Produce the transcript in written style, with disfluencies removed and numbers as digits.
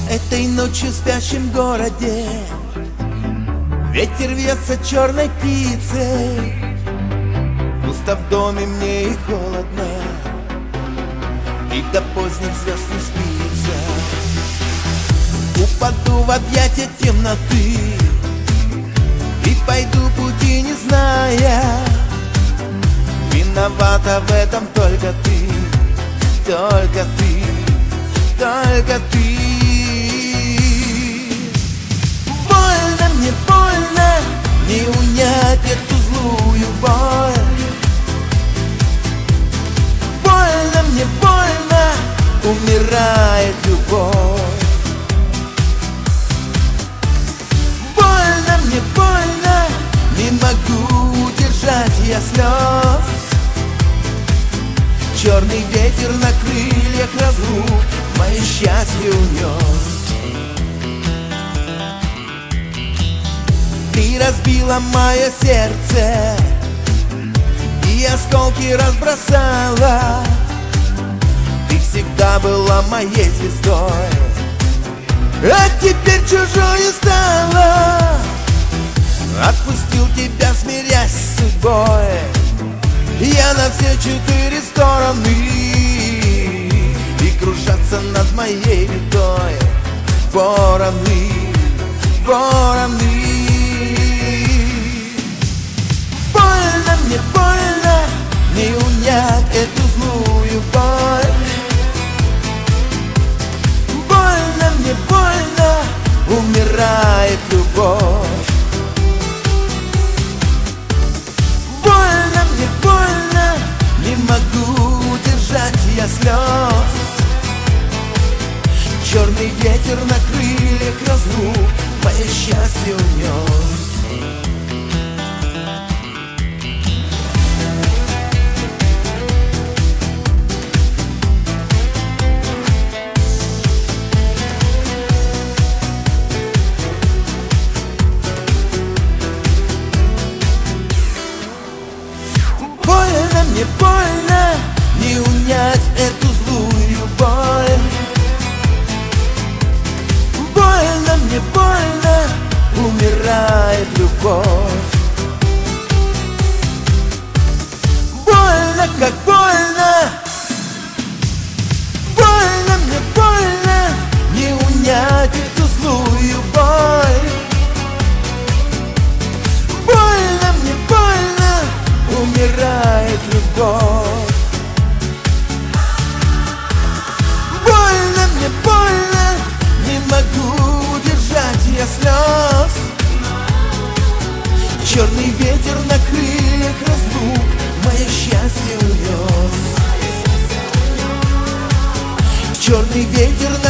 Этой ночью в спящем городе ветер вьется черной птицей. Пусто в доме мне и холодно, и до поздних звезд не спится. Упаду в объятия темноты и пойду пути не зная. Виновата в этом только ты, только ты, только ты. Больно мне, больно, не унять эту злую боль. Больно мне, больно, умирает любовь. Больно мне, больно, не могу удержать я слез. Черный ветер на крыльях разлук мое счастье унес. Ты разбила мое сердце и осколки разбросала. Ты всегда была моей звездой, а теперь чужой стала. Отпустил тебя, смирясь с судьбой. Я на все 4 стороны, и кружатся над моей бедой вороны, вороны. Больно мне, больно, не унять эту злую боль. Больно мне, больно, умирает любовь. Больно мне, больно, не могу удержать я слез. Черный ветер на крыльях разлук мое счастье унес. Больно мне, больно, не унять эту злую боль. Больно мне, больно, умирает любовь. Больно, как больно. Больно мне, больно, не унять эту злую боль. Больно мне, больно, умирает любовь. Больно мне, больно, не могу удержать я слез. Черный ветер на крыльях разлук мое счастье унес. Черный ветер на